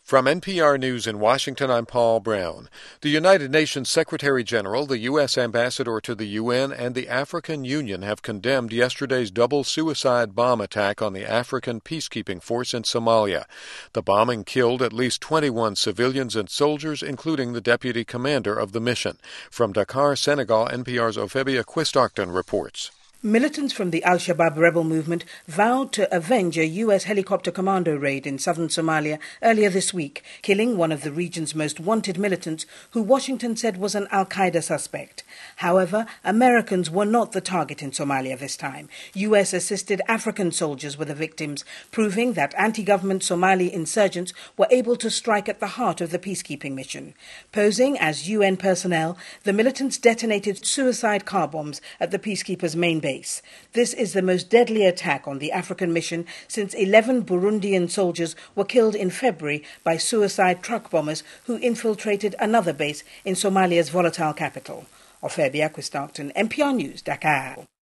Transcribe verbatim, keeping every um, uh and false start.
From N P R News in Washington, I'm Paul Brown. The United Nations Secretary General, the U S Ambassador to the U N, and the African Union have condemned yesterday's double suicide bomb attack on the African peacekeeping force in Somalia. The bombing killed at least twenty-one civilians and soldiers, including the deputy commander of the mission. From Dakar, Senegal, N P R's Ophelia Quist-Arcton reports. Militants from the Al-Shabaab rebel movement vowed to avenge a U S helicopter commando raid in southern Somalia earlier this week, killing one of the region's most wanted militants, who Washington said was an al-Qaeda suspect. However, Americans were not the target in Somalia this time. U S-assisted African soldiers were the victims, proving that anti-government Somali insurgents were able to strike at the heart of the peacekeeping mission. Posing as U N personnel, the militants detonated suicide car bombs at the peacekeepers' main base. This is the most deadly attack on the African mission since eleven Burundian soldiers were killed in February by suicide truck bombers who infiltrated another base in Somalia's volatile capital. Ophelia Quist-Arcton, N P R News, Dakar.